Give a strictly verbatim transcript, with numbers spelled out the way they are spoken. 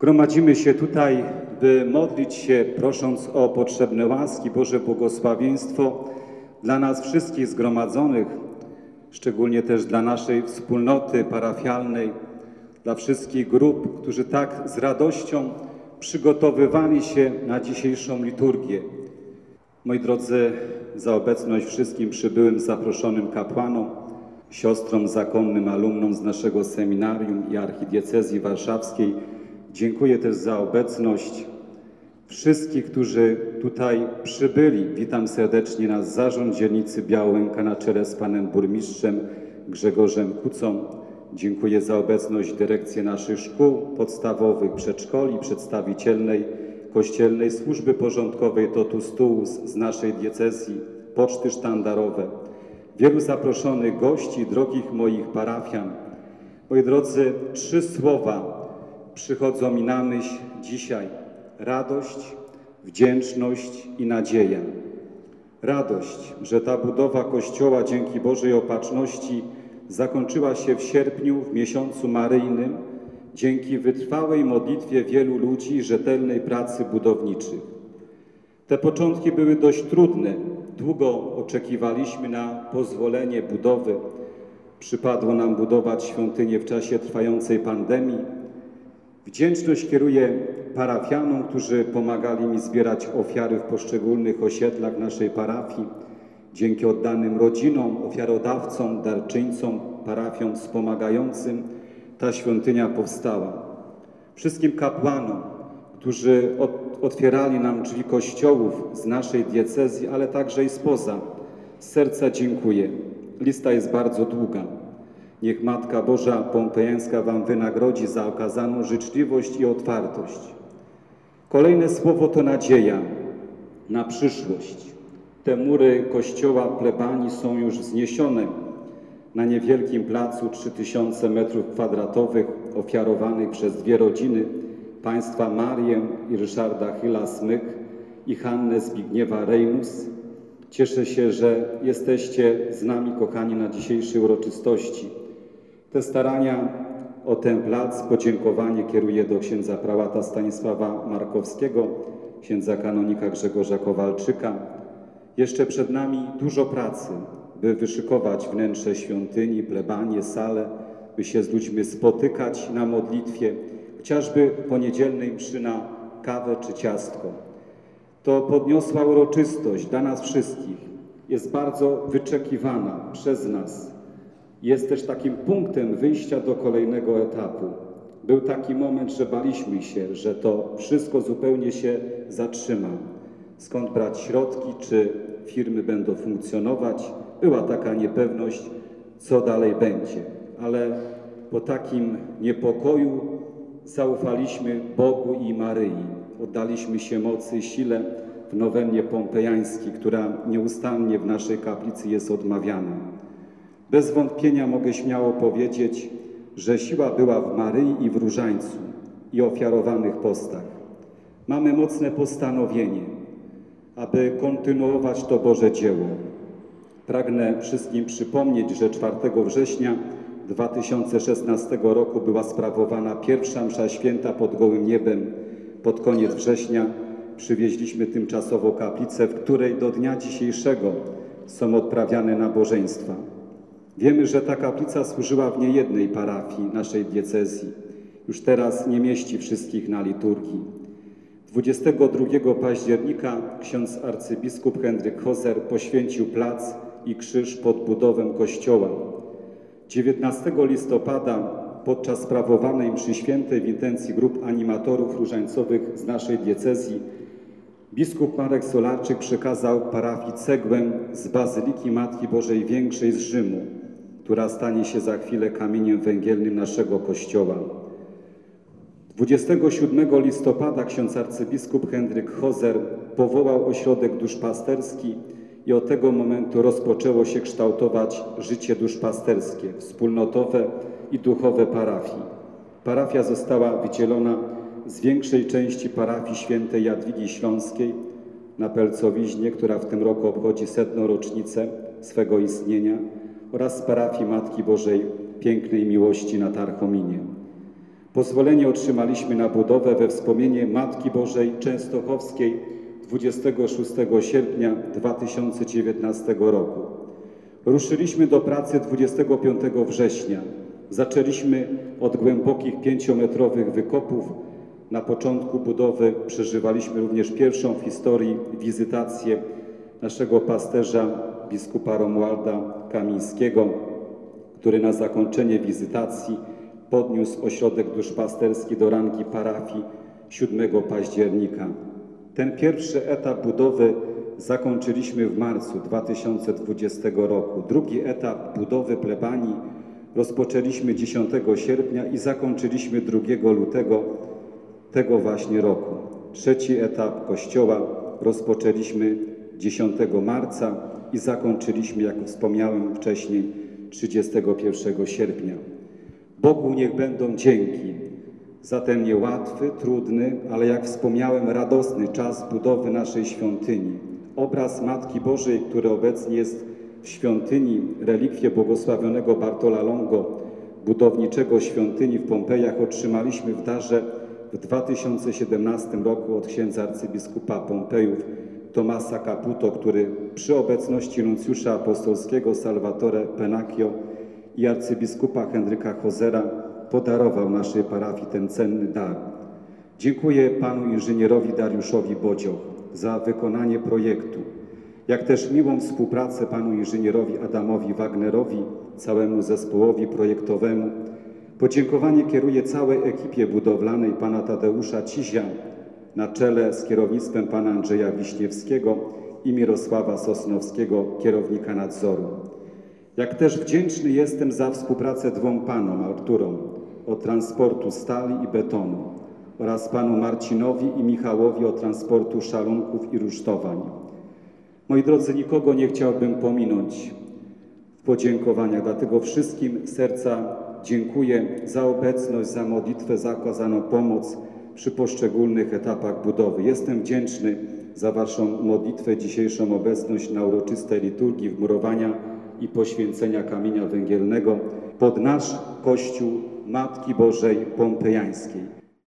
Gromadzimy się tutaj, by modlić się, prosząc o potrzebne łaski, Boże błogosławieństwo dla nas wszystkich zgromadzonych, szczególnie też dla naszej wspólnoty parafialnej, dla wszystkich grup, którzy tak z radością przygotowywali się na dzisiejszą liturgię. Moi drodzy, za obecność wszystkim przybyłym zaproszonym kapłanom, siostrom zakonnym, alumnom z naszego seminarium i archidiecezji warszawskiej dziękuję też za obecność wszystkich, którzy tutaj przybyli. Witam serdecznie nas zarząd dzielnicy Białęka na czele z panem burmistrzem Grzegorzem Kucą. Dziękuję za obecność dyrekcję naszych szkół podstawowych, przedszkoli, przedstawicielnej kościelnej służby porządkowej Totus Tuus z naszej diecezji, poczty sztandarowe, wielu zaproszonych gości, drogich moich parafian. Moi drodzy, trzy słowa przychodzą mi na myśl dzisiaj. Radość, wdzięczność i nadzieja. Radość, że ta budowa Kościoła dzięki Bożej Opatrzności zakończyła się w sierpniu, w miesiącu maryjnym, dzięki wytrwałej modlitwie wielu ludzi i rzetelnej pracy budowniczych. Te początki były dość trudne. Długo oczekiwaliśmy na pozwolenie budowy. Przypadło nam budować świątynię w czasie trwającej pandemii. Wdzięczność kieruję parafianom, którzy pomagali mi zbierać ofiary w poszczególnych osiedlach naszej parafii. Dzięki oddanym rodzinom, ofiarodawcom, darczyńcom, parafiom wspomagającym ta świątynia powstała. Wszystkim kapłanom, którzy otwierali nam drzwi kościołów z naszej diecezji, ale także i spoza, z serca dziękuję. Lista jest bardzo długa. Niech Matka Boża Pompejańska wam wynagrodzi za okazaną życzliwość i otwartość. Kolejne słowo to nadzieja na przyszłość. Te mury kościoła plebanii są już wzniesione na niewielkim placu trzy tysiące metrów kwadratowych ofiarowanych przez dwie rodziny, państwa Marię i Ryszarda Chyla-Smyk i Hannę Zbigniewa Rejmus. Cieszę się, że jesteście z nami, kochani, na dzisiejszej uroczystości. Te starania o ten plac, podziękowanie kieruję do księdza prałata Stanisława Markowskiego, księdza kanonika Grzegorza Kowalczyka. Jeszcze przed nami dużo pracy, by wyszykować wnętrze świątyni, plebanie, salę, by się z ludźmi spotykać na modlitwie, chociażby poniedzielnej mszy na kawę czy ciastko. To podniosła uroczystość dla nas wszystkich. Jest bardzo wyczekiwana przez nas. Jest też takim punktem wyjścia do kolejnego etapu. Był taki moment, że baliśmy się, że to wszystko zupełnie się zatrzyma. Skąd brać środki, czy firmy będą funkcjonować? Była taka niepewność, co dalej będzie. Ale po takim niepokoju zaufaliśmy Bogu i Maryi. Oddaliśmy się mocy i sile w nowennie pompejańskiej, która nieustannie w naszej kaplicy jest odmawiana. Bez wątpienia mogę śmiało powiedzieć, że siła była w Maryi i w Różańcu i ofiarowanych postach. Mamy mocne postanowienie, aby kontynuować to Boże dzieło. Pragnę wszystkim przypomnieć, że czwartego września dwa tysiące szesnastego roku była sprawowana pierwsza msza święta pod gołym niebem. Pod koniec września przywieźliśmy tymczasowo kaplicę, w której do dnia dzisiejszego są odprawiane nabożeństwa. Wiemy, że ta kaplica służyła w niejednej parafii naszej diecezji. Już teraz nie mieści wszystkich na liturgii. dwudziestego drugiego października ksiądz arcybiskup Henryk Hozer poświęcił plac i krzyż pod budowę kościoła. dziewiętnastego listopada podczas sprawowanej mszy świętej w intencji grup animatorów różańcowych z naszej diecezji biskup Marek Solarczyk przekazał parafii cegłę z Bazyliki Matki Bożej Większej z Rzymu, która stanie się za chwilę kamieniem węgielnym naszego kościoła. dwudziestego siódmego listopada ksiądz arcybiskup Henryk Hozer powołał ośrodek duszpasterski i od tego momentu rozpoczęło się kształtować życie duszpasterskie, wspólnotowe i duchowe parafii. Parafia została wydzielona z większej części parafii świętej Jadwigi Śląskiej na Pelcowiźnie, która w tym roku obchodzi setną rocznicę swego istnienia, oraz z parafii Matki Bożej Pięknej Miłości na Tarchominie. Pozwolenie otrzymaliśmy na budowę we wspomnienie Matki Bożej Częstochowskiej dwudziestego szóstego sierpnia dwa tysiące dziewiętnastego roku. Ruszyliśmy do pracy dwudziestego piątego września. Zaczęliśmy od głębokich pięciometrowych wykopów. Na początku budowy przeżywaliśmy również pierwszą w historii wizytację naszego pasterza, biskupa Romualda Kamińskiego, który na zakończenie wizytacji podniósł ośrodek duszpasterski do rangi parafii siódmego października. Ten pierwszy etap budowy zakończyliśmy w marcu dwa tysiące dwudziestego roku. Drugi etap budowy plebanii rozpoczęliśmy dziesiątego sierpnia i zakończyliśmy drugiego lutego tego właśnie roku. Trzeci etap kościoła rozpoczęliśmy dziesiątego marca i zakończyliśmy, jak wspomniałem wcześniej, trzydziestego pierwszego sierpnia. Bogu niech będą dzięki za ten niełatwy, trudny, ale jak wspomniałem, radosny czas budowy naszej świątyni. Obraz Matki Bożej, który obecnie jest w świątyni, relikwie błogosławionego Bartola Longo, budowniczego świątyni w Pompejach, otrzymaliśmy w darze w dwa tysiące siedemnastym roku od księdza arcybiskupa Pompejów Tomasa Caputo, który przy obecności nuncjusza apostolskiego Salvatore Pennacchio i arcybiskupa Henryka Hozera podarował naszej parafii ten cenny dar. Dziękuję panu inżynierowi Dariuszowi Bodzioch za wykonanie projektu, jak też miłą współpracę panu inżynierowi Adamowi Wagnerowi, całemu zespołowi projektowemu. Podziękowanie kieruję całej ekipie budowlanej pana Tadeusza Cizia na czele z kierownictwem pana Andrzeja Wiśniewskiego i Mirosława Sosnowskiego, kierownika nadzoru. Jak też wdzięczny jestem za współpracę dwom panom, Arturom, od transportu stali i betonu oraz panu Marcinowi i Michałowi od transportu szalunków i rusztowań. Moi drodzy, nikogo nie chciałbym pominąć w podziękowaniach, dlatego wszystkim z serca dziękuję za obecność, za modlitwę, za okazaną pomoc przy poszczególnych etapach budowy. Jestem wdzięczny za waszą modlitwę, dzisiejszą obecność na uroczystej liturgii wmurowania i poświęcenia kamienia węgielnego pod nasz Kościół Matki Bożej Pompejańskiej.